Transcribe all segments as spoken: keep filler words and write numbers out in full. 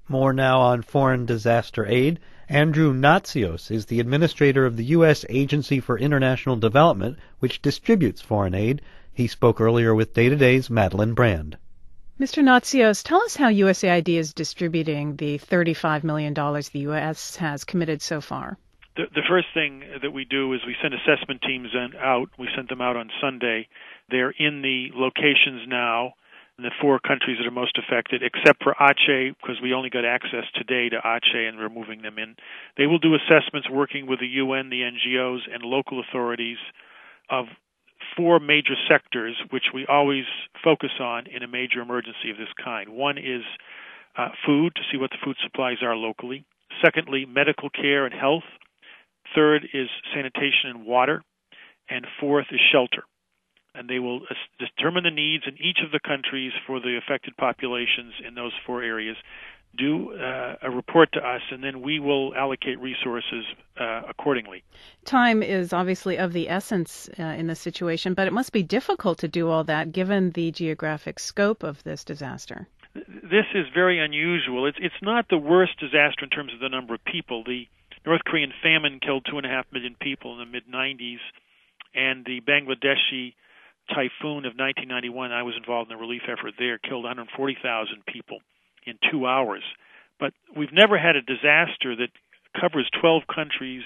More now on foreign disaster aid. Andrew Natsios is the administrator of the U S Agency for International Development, which distributes foreign aid. He spoke earlier with Day to Day's Madeline Brand. Mister Natsios, tell us how U S A I D is distributing the thirty-five million dollars the U S has committed so far. The, the first thing that we do is we send assessment teams in, out. We sent them out on Sunday. They're in the locations now in the four countries that are most affected, except for Aceh, because we only got access today to Aceh and we're moving them in. They will do assessments working with the U N, the N G Os, and local authorities of four major sectors, which we always focus on in a major emergency of this kind. One is uh, food, to see what the food supplies are locally. Secondly, medical care and health. Third is sanitation and water. And fourth is shelter. And they will uh, determine the needs in each of the countries for the affected populations in those four areas, do uh, a report to us, and then we will allocate resources uh, accordingly. Time is obviously of the essence uh, in this situation, but it must be difficult to do all that given the geographic scope of this disaster. This is very unusual. It's, it's not the worst disaster in terms of the number of people. The North Korean famine killed two and a half million people in the mid nineties, and the Bangladeshi typhoon of nineteen ninety-one, I was involved in the relief effort there, killed one hundred forty thousand people in two hours. But we've never had a disaster that covers twelve countries,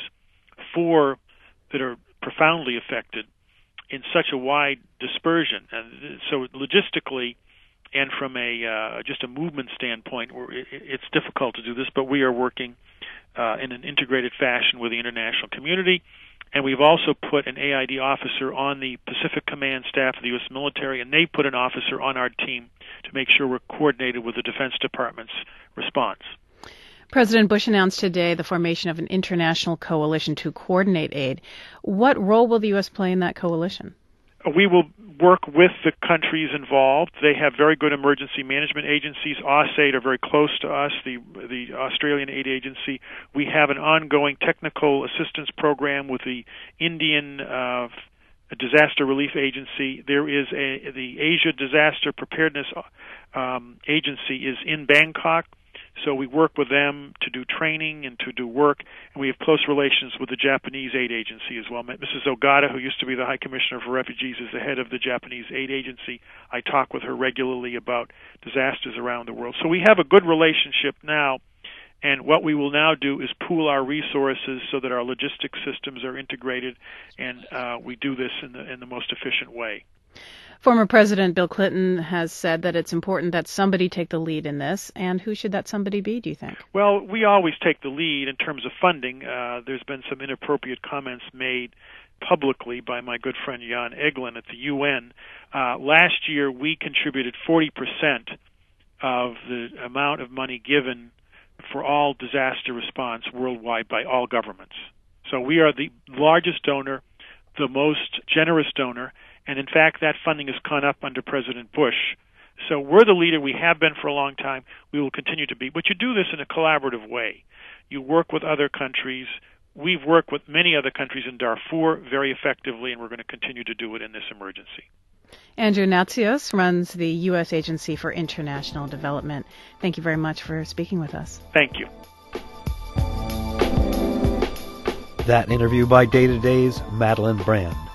four that are profoundly affected, in such a wide dispersion. And so logistically and from a uh, just a movement standpoint, we're, it, it's difficult to do this, but we are working uh, in an integrated fashion with the international community. And we've also put an A I D officer on the Pacific Command staff of the U S military, and they put an officer on our team to make sure we're coordinated with the Defense Department's response. President Bush announced today the formation of an international coalition to coordinate aid. What role will the U S play in that coalition? We will work with the countries involved. They have very good emergency management agencies. AusAid are very close to us, the the Australian Aid Agency. We have an ongoing technical assistance program with the Indian uh, Disaster Relief Agency. There is a the Asia Disaster Preparedness um, Agency is in Bangkok. So we work with them to do training and to do work, and we have close relations with the Japanese Aid Agency as well. Missus Ogata, who used to be the High Commissioner for Refugees, is the head of the Japanese Aid Agency. I talk with her regularly about disasters around the world. So we have a good relationship now, and what we will now do is pool our resources so that our logistics systems are integrated, and uh, we do this in the in the most efficient way. Former President Bill Clinton has said that it's important that somebody take the lead in this, and who should that somebody be, do you think? Well, we always take the lead in terms of funding. Uh, there's been some inappropriate comments made publicly by my good friend Jan Egeland at the U N. Uh, last year, we contributed forty percent of the amount of money given for all disaster response worldwide by all governments. So we are the largest donor, the most generous donor, and in fact, that funding has gone up under President Bush. So we're the leader. We have been for a long time. We will continue to be. But you do this in a collaborative way. You work with other countries. We've worked with many other countries in Darfur very effectively, and we're going to continue to do it in this emergency. Andrew Natsios runs the U S Agency for International Development. Thank you very much for speaking with us. Thank you. That interview by Day to Day's Madeline Brand.